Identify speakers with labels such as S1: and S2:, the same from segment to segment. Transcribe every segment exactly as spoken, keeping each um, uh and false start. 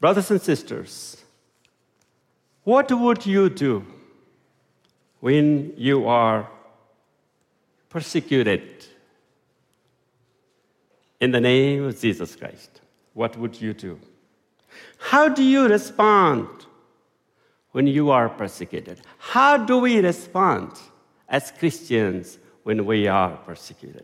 S1: Brothers and sisters, what would you do when you are persecuted in the name of Jesus Christ? What would you do? How do you respond when you are persecuted? How do we respond as Christians when we are persecuted?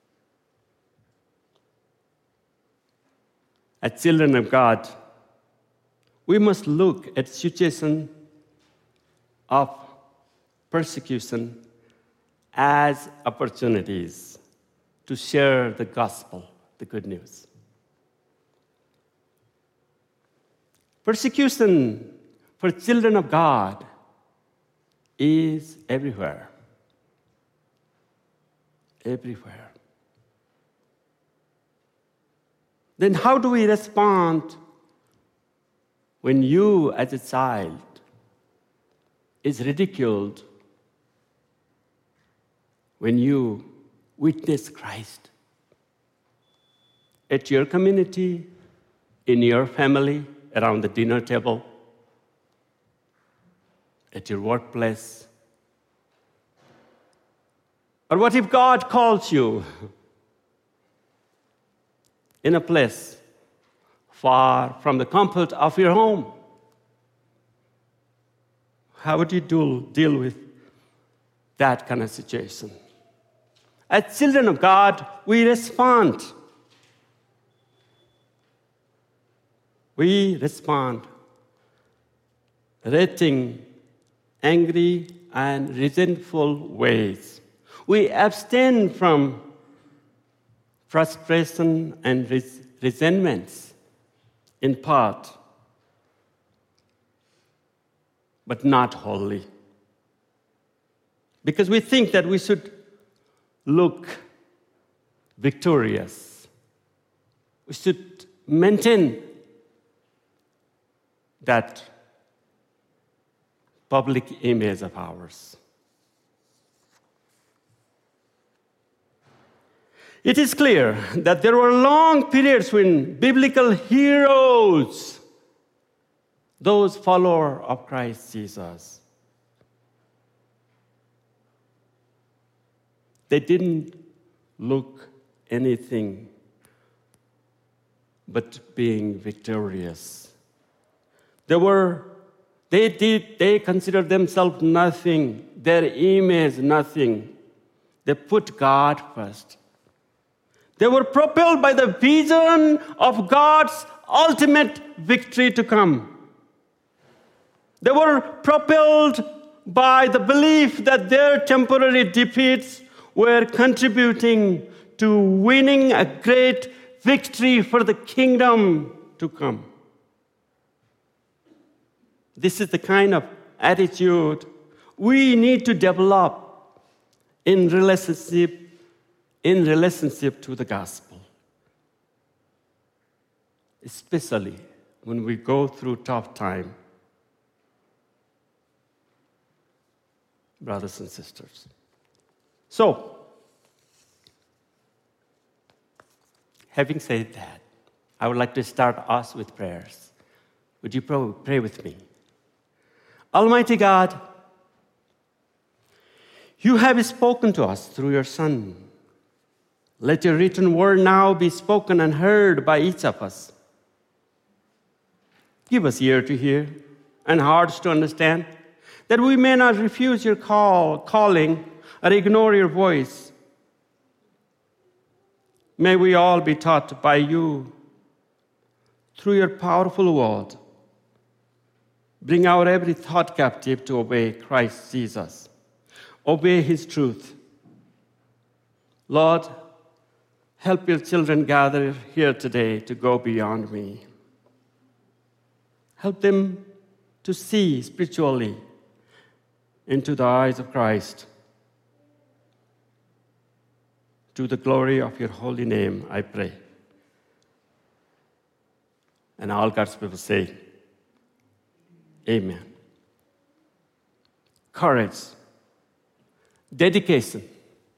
S1: As children of God, we must look at situation of persecution as opportunities to share the gospel, the good news. Persecution for children of God is everywhere. Everywhere. Then how do we respond when you, as a child, is ridiculed when you witness Christ at your community, in your family, around the dinner table, at your workplace? Or what if God calls you in a place far from the comfort of your home? How would you do, deal with that kind of situation? As children of God, we respond. We respond, rating angry and resentful ways. We abstain from frustration and res- resentments, in part, but not wholly. Because we think that we should look victorious. We should maintain that public image of ours. It is clear that there were long periods when biblical heroes, those followers of Christ Jesus, they didn't look anything but being victorious. They were, they did, they considered themselves nothing, their image nothing. They put God first. They were propelled by the vision of God's ultimate victory to come. They were propelled by the belief that their temporary defeats were contributing to winning a great victory for the kingdom to come. This is the kind of attitude we need to develop in relationship, in relationship to the gospel, especially when we go through tough time. Brothers and sisters. So, having said that, I would like to start us with prayers. Would you pray with me? Almighty God, you have spoken to us through your Son. Let your written word now be spoken and heard by each of us. Give us ear to hear and hearts to understand, that we may not refuse your call, calling or ignore your voice. May we all be taught by you through your powerful word. Bring our every thought captive to obey Christ Jesus. Obey his truth. Lord, help your children gathered here today to go beyond me. Help them to see spiritually into the eyes of Christ. To the glory of your holy name, I pray. And all God's people say, Amen. Courage, dedication,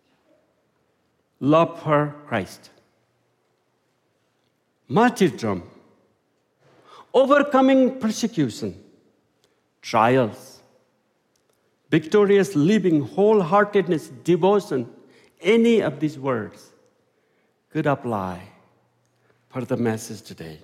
S1: love for Christ, martyrdom, overcoming persecution, trials, victorious living, wholeheartedness, devotion, any of these words could apply for the message today.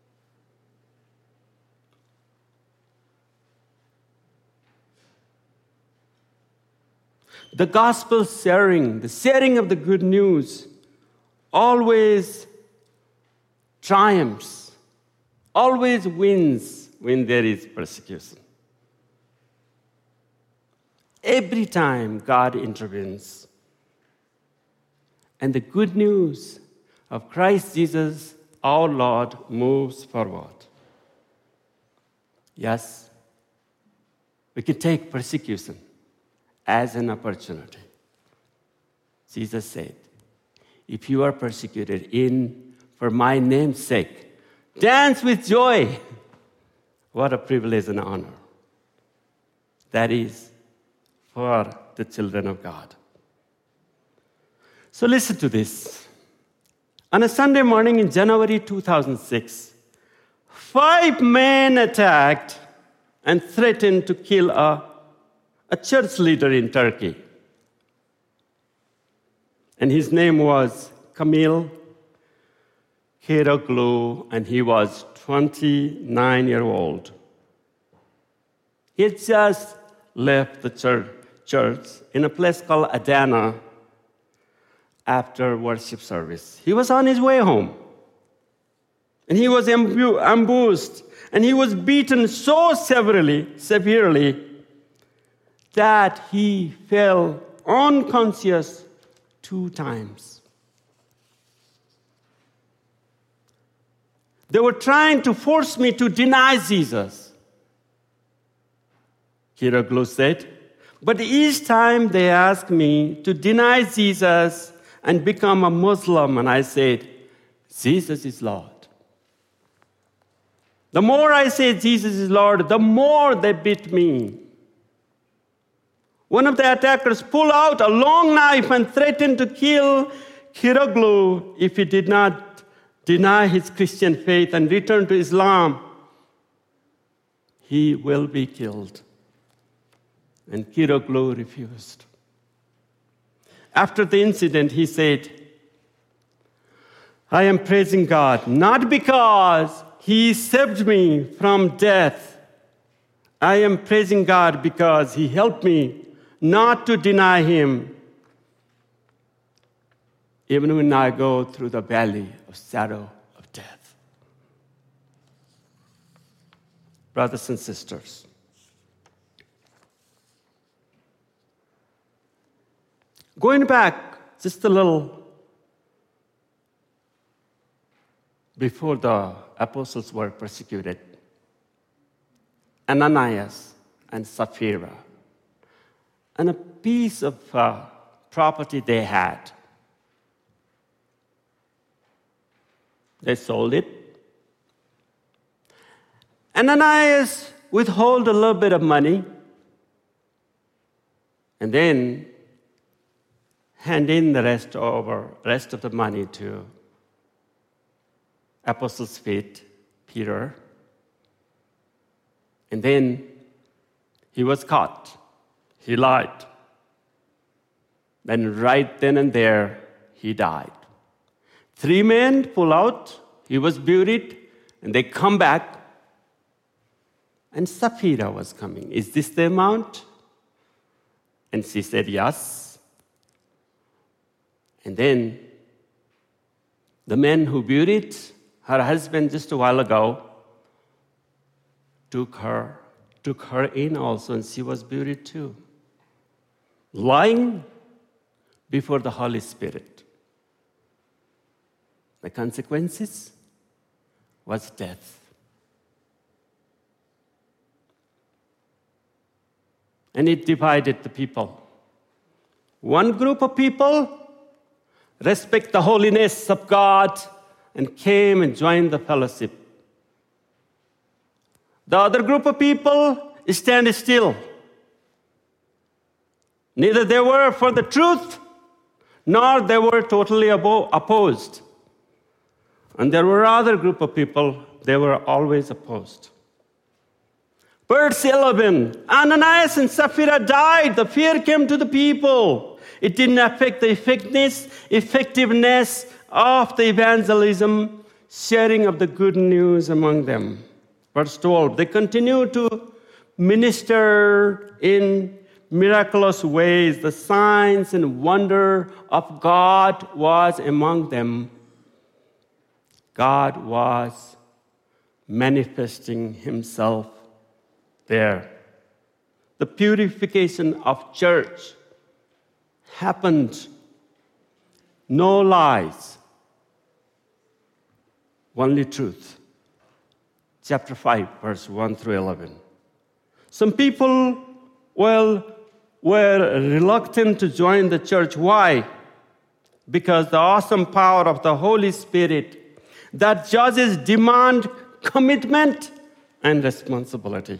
S1: The gospel sharing, the sharing of the good news always triumphs, always wins when there is persecution. Every time God intervenes. And the good news of Christ Jesus, our Lord, moves forward. Yes, we can take persecution as an opportunity. Jesus said, if you are persecuted in for my name's sake, dance with joy. What a privilege and honor that is for the children of God. So listen to this. On a Sunday morning in January two thousand six, five men attacked and threatened to kill a, a church leader in Turkey. And his name was Kamil Kılıçdaroğlu, and he was twenty-nine years old. He had just left the church, church in a place called Adana after worship service. He was on his way home. And he was ambu- ambushed, and he was beaten so severely, severely that he fell unconscious two times. They were trying to force me to deny Jesus, Kılıçdaroğlu said. But each time they asked me to deny Jesus and become a Muslim, and I said, Jesus is Lord. The more I said Jesus is Lord, the more they beat me. One of the attackers pulled out a long knife and threatened to kill Kılıçdaroğlu if he did not deny his Christian faith and return to Islam. He will be killed. And Kılıçdaroğlu refused. After the incident, he said, I am praising God, not because He saved me from death. I am praising God because He helped me not to deny Him, even when I go through the valley of shadow of death. Brothers and sisters, going back just a little before the apostles were persecuted, Ananias and Sapphira, and a piece of uh, property they had, they sold it. Ananias withhold a little bit of money and then hand in the rest over rest of the money to Apostles' feet, Peter. And then he was caught. He lied. Then right then and there, he died. Three men pull out. He was buried, and they come back. And Sapphira was coming. Is this the amount? And she said, yes. And then the man who buried her husband just a while ago took her, took her in also, and she was buried too. Lying before the Holy Spirit. The consequences was death. And it divided the people. One group of people respect the holiness of God and came and joined the fellowship. The other group of people stand still. Neither they were for the truth, nor they were totally opposed. And there were other group of people, they were always opposed. Verse eleven, Ananias and Sapphira died. The fear came to the people. It didn't affect the effectiveness, effectiveness of the evangelism, sharing of the good news among them. Verse twelve, they continued to minister in miraculous ways. The signs and wonder of God was among them. God was manifesting himself there. The purification of church happened. No lies, only truth. Chapter five, verse one through eleven. Some people, well, were reluctant to join the church. Why? Because the awesome power of the Holy Spirit that judges demand commitment and responsibility.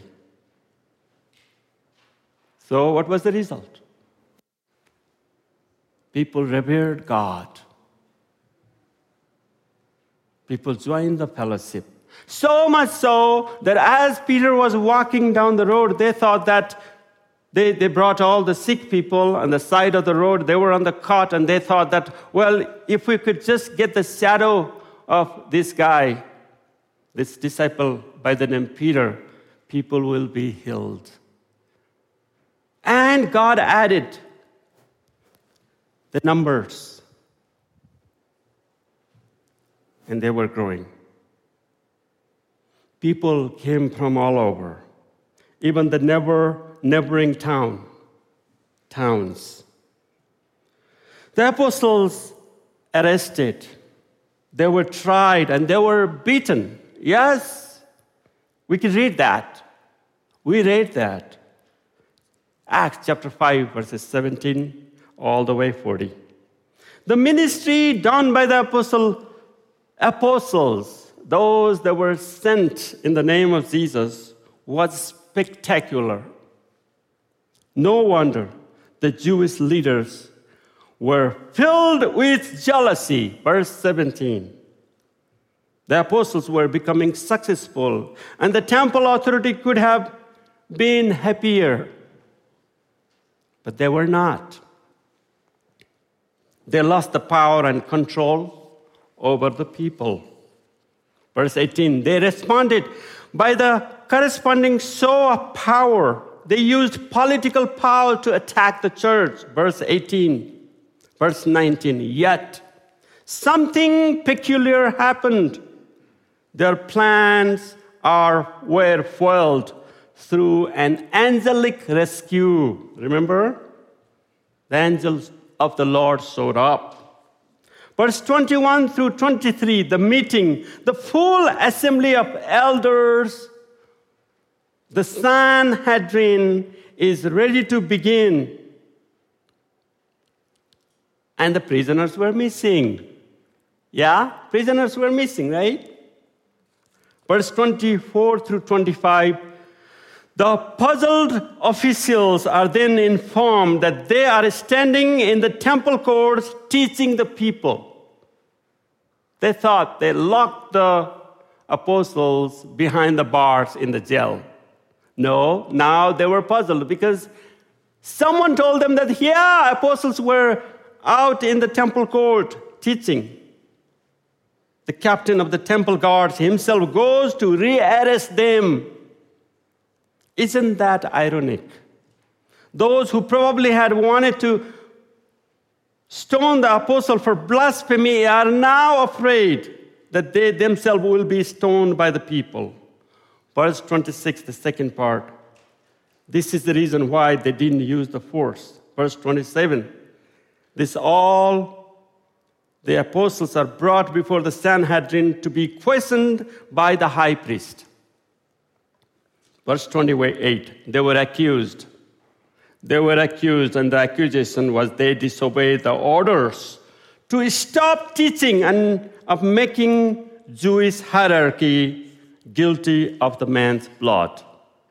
S1: So what was the result? People revered God. People joined the fellowship. So much so that as Peter was walking down the road, they thought that they, they brought all the sick people on the side of the road. They were on the cot, and they thought that, well, if we could just get the shadow of this guy, this disciple by the name Peter, people will be healed. And God added the numbers. And they were growing. People came from all over, even the never, neighboring town, towns. The apostles arrested. They were tried and they were beaten. Yes, we can read that. We read that. Acts chapter five, verses seventeen, all the way forty. The ministry done by the apostle, apostles, those that were sent in the name of Jesus, was spectacular. No wonder the Jewish leaders were filled with jealousy. Verse seventeen. The apostles were becoming successful, and the temple authority could have been happier. But they were not. They lost the power and control over the people. Verse eighteen, they responded by the corresponding show of power. They used political power to attack the church. Verse eighteen. Verse nineteen, yet something peculiar happened. Their plans are were foiled through an angelic rescue. Remember? The angels of the Lord showed up. Verse twenty-one through twenty-three, the meeting, the full assembly of elders, the Sanhedrin is ready to begin. And the prisoners were missing. Yeah, prisoners were missing, right? Verse twenty-four through twenty-five, the puzzled officials are then informed that they are standing in the temple courts teaching the people. They thought they locked the apostles behind the bars in the jail. No, now they were puzzled because someone told them that, yeah, apostles were out in the temple court teaching. The captain of the temple guards himself goes to rearrest them. Isn't that ironic? Those who probably had wanted to stone the apostle for blasphemy are now afraid that they themselves will be stoned by the people. Verse twenty-six, the second part. This is the reason why they didn't use the force. Verse twenty-seven. This all, the apostles are brought before the Sanhedrin to be questioned by the high priest. Verse twenty-eight, they were accused. They were accused, and the accusation was they disobeyed the orders to stop teaching and of making Jewish hierarchy guilty of the man's blood.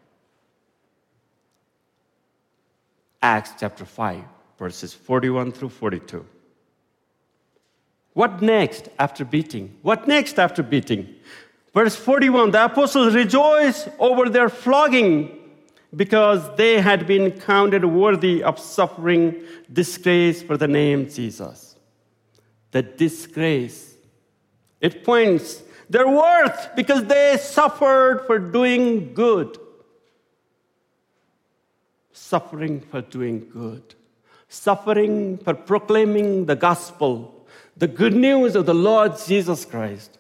S1: Acts chapter five, verses forty-one through forty-two. What next after beating? What next after beating? Verse forty-one, the apostles rejoiced over their flogging because they had been counted worthy of suffering disgrace for the name Jesus. The disgrace, it points their worth because they suffered for doing good. Suffering for doing good. Suffering for proclaiming the gospel, the good news of the Lord Jesus Christ.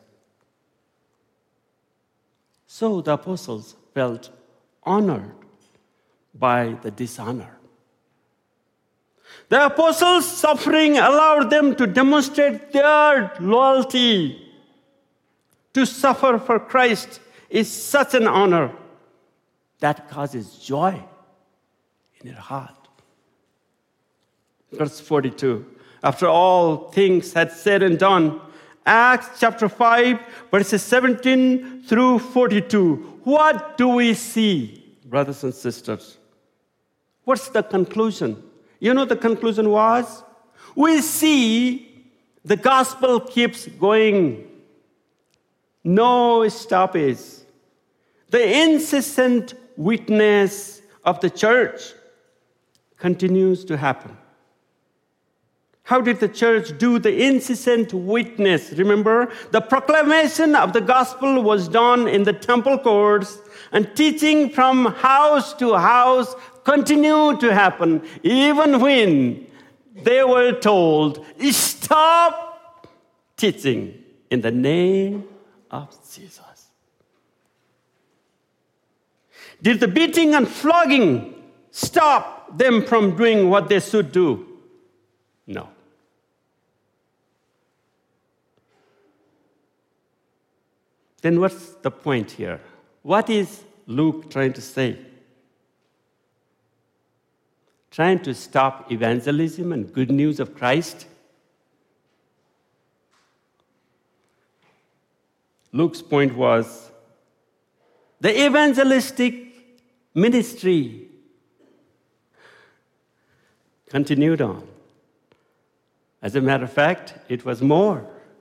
S1: So the apostles felt honored by the dishonor. The apostles' suffering allowed them to demonstrate their loyalty. To suffer for Christ is such an honor that causes joy in your heart. Verse forty-two, after all things had said and done, Acts chapter five, verses seventeen through forty-two. What do we see, brothers and sisters? What's the conclusion? You know the conclusion was? We see the gospel keeps going. No stoppage. The incessant witness of the church continues to happen. How did the church do the incessant witness? Remember, the proclamation of the gospel was done in the temple courts, and teaching from house to house continued to happen, even when they were told, stop teaching in the name of Jesus. Did the beating and flogging stop them from doing what they should do? No. Then what's the point here? What is Luke trying to say? Trying to stop evangelism and good news of Christ? Luke's point was the evangelistic ministry continued on. As a matter of fact, it was more.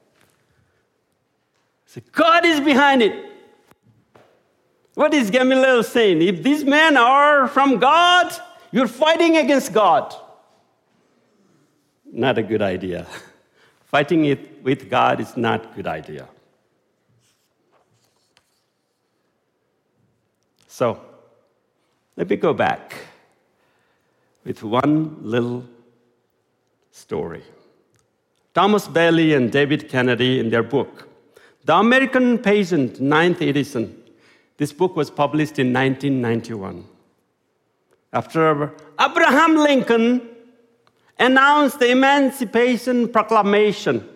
S1: So God is behind it. What is Gamaliel saying? If these men are from God, you're fighting against God. Not a good idea. Fighting it with God is not a good idea. So, let me go back with one little story. Thomas Bailey and David Kennedy, in their book, The American Pageant, ninth edition, this book was published in nineteen ninety-one. After Abraham Lincoln announced the Emancipation Proclamation,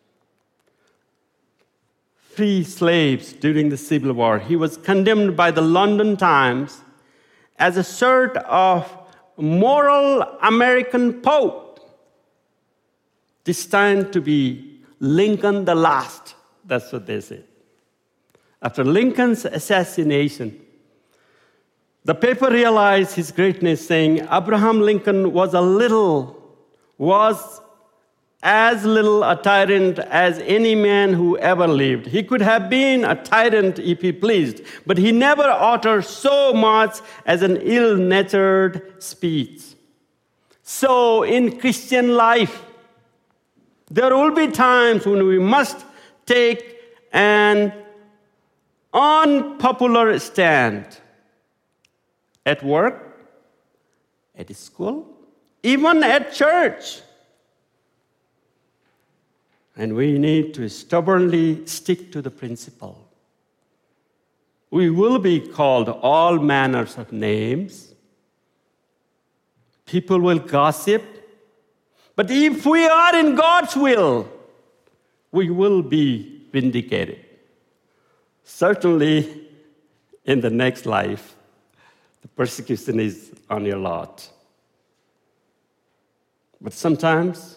S1: free slaves during the Civil War, he was condemned by the London Times as a sort of moral American pope, destined to be Lincoln the last. That's what they said. After Lincoln's assassination, the paper realized his greatness, saying Abraham Lincoln was a little, was as little a tyrant as any man who ever lived. He could have been a tyrant if he pleased, but he never uttered so much as an ill-natured speech. So in Christian life, there will be times when we must take an unpopular stand at work, at school, even at church. And we need to stubbornly stick to the principle. We will be called all manners of names. People will gossip. But if we are in God's will, we will be vindicated. Certainly, in the next life, the persecution is on your lot. But sometimes,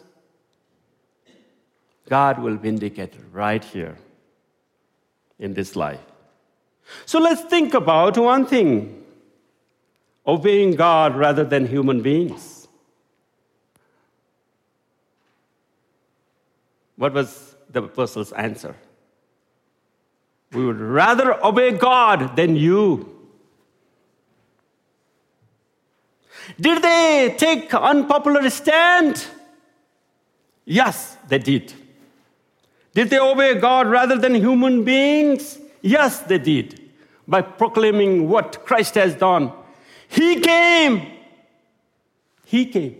S1: God will vindicate right here in this life. So let's think about one thing: obeying God rather than human beings. What was the apostles' answer? We would rather obey God than you. Did they take unpopular stand? Yes, they did. Did they obey God rather than human beings? Yes, they did. By proclaiming what Christ has done. He came. He came.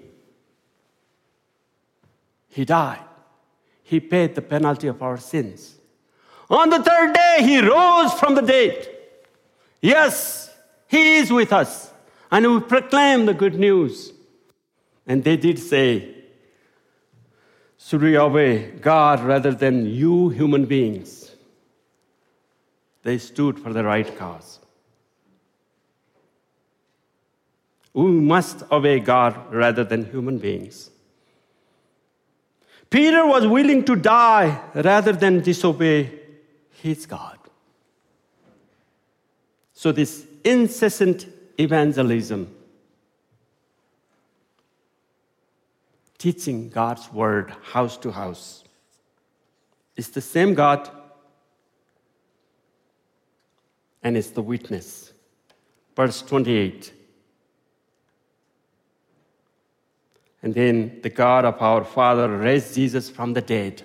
S1: He died. He paid the penalty of our sins. On the third day, he rose from the dead. Yes, he is with us. And we proclaim the good news. And they did say, should we obey God rather than you human beings? They stood for the right cause. We must obey God rather than human beings. Peter was willing to die rather than disobey his God. So this incessant evangelism, teaching God's word house to house, is the same God, and it's the witness. Verse twenty-eight. And then the God of our Father raised Jesus from the dead,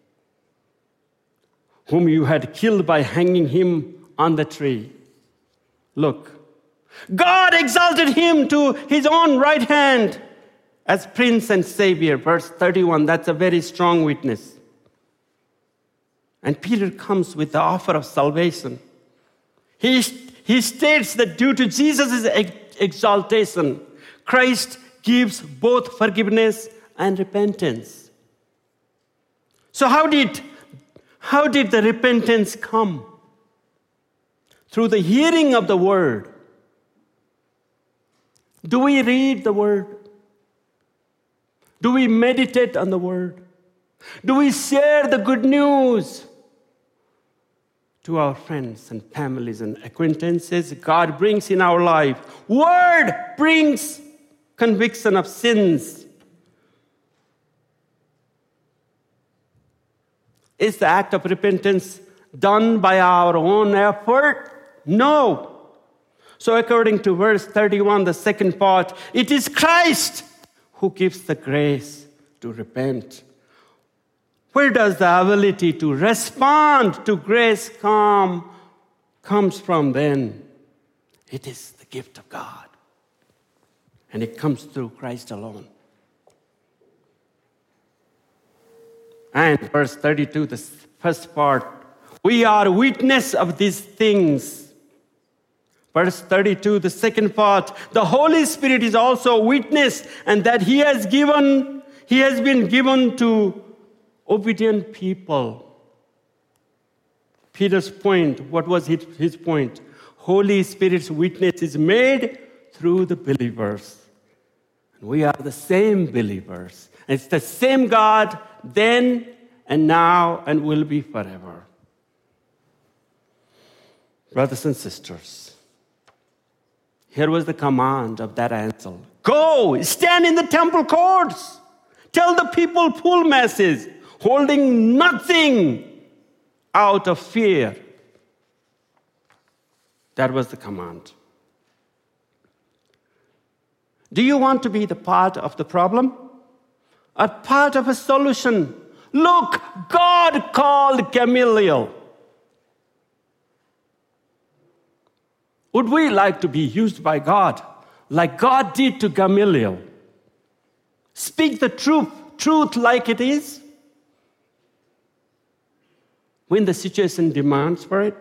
S1: whom you had killed by hanging him on the tree. Look, God exalted him to his own right hand as Prince and Savior. Verse thirty-one, that's a very strong witness. And Peter comes with the offer of salvation. He, he states that due to Jesus' exaltation, Christ gives both forgiveness and repentance. So how did, how did the repentance come? Through the hearing of the word. Do we read the word? Do we meditate on the word? Do we share the good news to our friends and families and acquaintances God brings in our life? Word brings conviction of sins. Is the act of repentance done by our own effort? No. So according to verse thirty-one, the second part, it is Christ who gives the grace to repent. Where does the ability to respond to grace come, comes from then? It is the gift of God. And it comes through Christ alone. And verse thirty-two, the first part, we are witness of these things. Verse thirty-two, the second part, the Holy Spirit is also a witness, and that he has given, he has been given to obedient people. Peter's point, what was his, his point? Holy Spirit's witness is made through the believers. And we are the same believers. And it's the same God then and now and will be forever. Brothers and sisters, here was the command of that angel. Go, stand in the temple courts. Tell the people full message, holding nothing out of fear. That was the command. Do you want to be the part of the problem? Or part of a solution? Look, God called Gamaliel. Would we like to be used by God like God did to Gamaliel? Speak the truth, truth like it is? When the situation demands for it?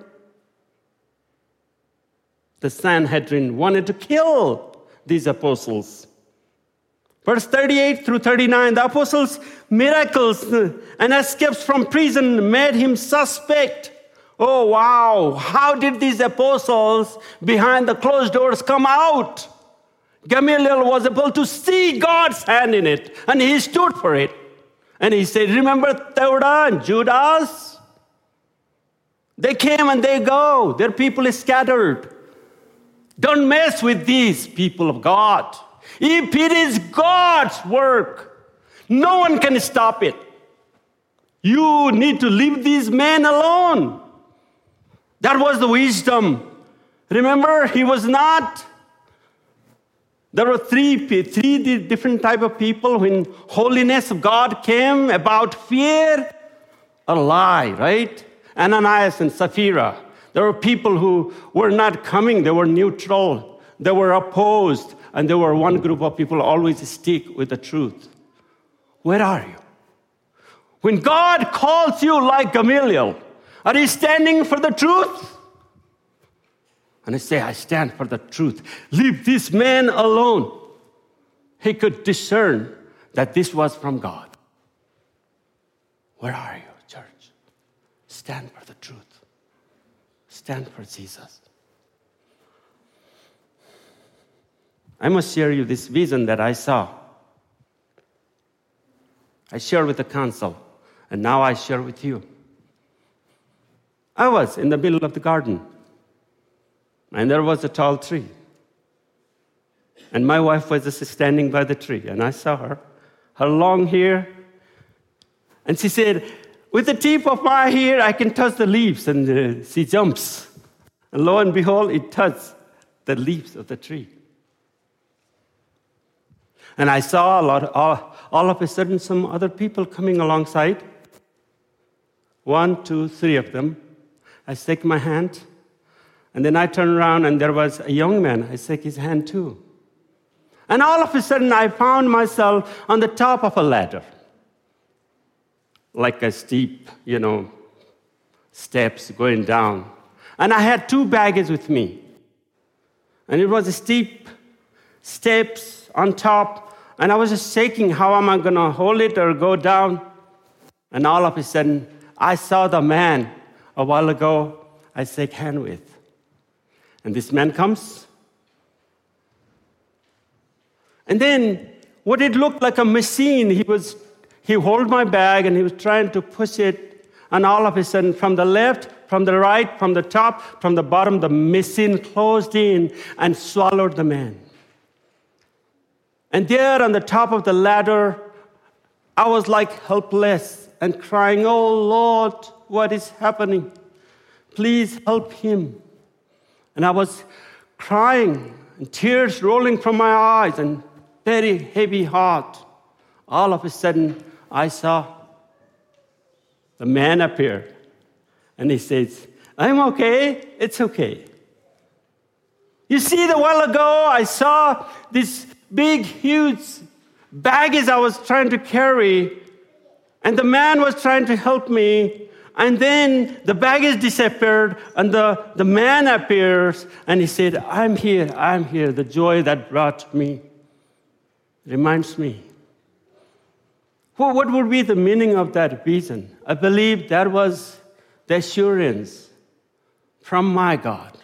S1: The Sanhedrin wanted to kill these apostles. Verse thirty-eight through thirty-nine, the apostles' miracles and escapes from prison made him suspect. Oh, wow, how did these apostles behind the closed doors come out? Gamaliel was able to see God's hand in it, and he stood for it. And he said, remember Theuda and Judas? They came and they go. Their people is scattered. Don't mess with these people of God. If it is God's work, no one can stop it. You need to leave these men alone. That was the wisdom. Remember, he was not. There were three, three different type of people when holiness of God came about fear or lie, right? Ananias and Sapphira. There were people who were not coming. They were neutral. They were opposed. And there were one group of people always stick with the truth. Where are you? When God calls you like Gamaliel, are you standing for the truth? And I say, I stand for the truth. Leave this man alone. He could discern that this was from God. Where are you, church? Stand for the truth. Stand for Jesus. I must share you this vision that I saw. I shared with the council, and now I share with you. I was in the middle of the garden, and there was a tall tree. And my wife was just standing by the tree, and I saw her, her long hair. And she said, with the tip of my hair, I can touch the leaves. And uh, she jumps. And lo and behold, it touched the leaves of the tree. And I saw a lot, all, all of a sudden, some other people coming alongside. One, two, three of them. I shake my hand. And then I turn around, and there was a young man. I shake his hand, too. And all of a sudden, I found myself on the top of a ladder. Like a steep, you know, steps going down. And I had two baggage with me. And it was a steep steps on top. And I was just shaking, how am I going to hold it or go down? And all of a sudden, I saw the man a while ago I shake hand with. And this man comes. And then what it looked like a machine, he was He held my bag and he was trying to push it. And all of a sudden, from the left, from the right, from the top, from the bottom, the machine closed in and swallowed the man. And there on the top of the ladder, I was like helpless and crying, oh Lord, what is happening? Please help him. And I was crying and tears rolling from my eyes and very heavy heart. All of a sudden, I saw the man appear, and he says, I'm okay, it's okay. You see, a while ago, I saw this big, huge baggage I was trying to carry, and the man was trying to help me, and then the baggage disappeared, and the, the man appears, and he said, I'm here, I'm here. The joy that brought me reminds me. Well, what would be the meaning of that vision? I believe that was the assurance from my God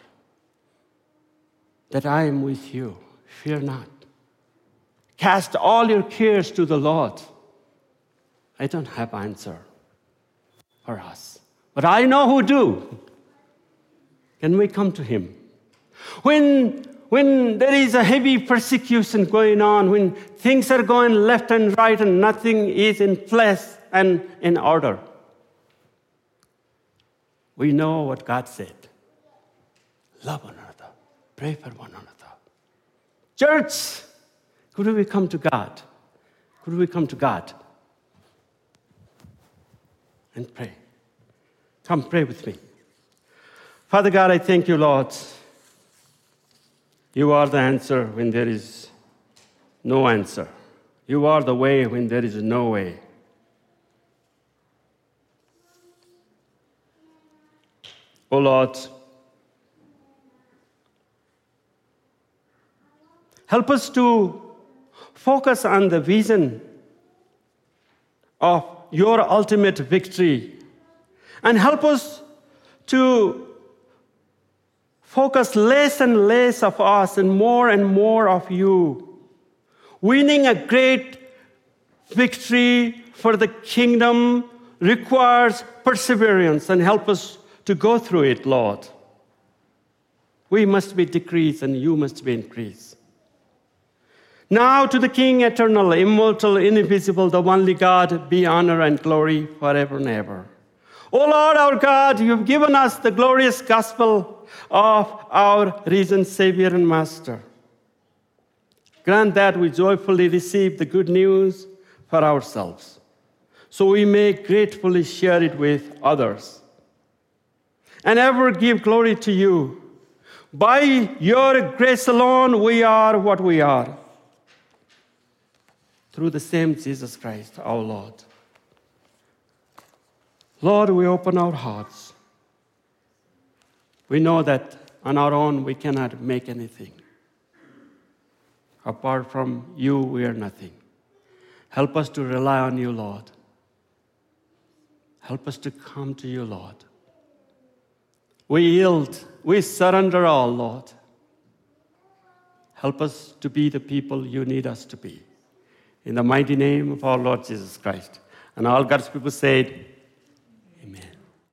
S1: that I am with you. Fear not. Cast all your cares to the Lord. I don't have answer for us, but I know who do. Can we come to him? When When there is a heavy persecution going on, when things are going left and right and nothing is in place and in order, we know what God said. Love one another. Pray for one another. Church, could we come to God? Could we come to God and pray? Come pray with me. Father God, I thank you, Lord. You are the answer when there is no answer. You are the way when there is no way. Oh Lord, help us to focus on the vision of your ultimate victory, and help us to focus less and less of us and more and more of you. Winning a great victory for the kingdom requires perseverance, and help us to go through it, Lord. We must be decreased and you must be increased. Now to the King, eternal, immortal, invisible, the only God, be honor and glory forever and ever. O Lord our God, you have given us the glorious gospel of our risen Savior and Master. Grant that we joyfully receive the good news for ourselves, so we may gratefully share it with others, and ever give glory to you. By your grace alone, we are what we are, through the same Jesus Christ, our Lord. Lord, we open our hearts. We know that on our own we cannot make anything. Apart from you, we are nothing. Help us to rely on you, Lord. Help us to come to you, Lord. We yield, we surrender all, Lord. Help us to be the people you need us to be. In the mighty name of our Lord Jesus Christ. And all God's people said, Amen.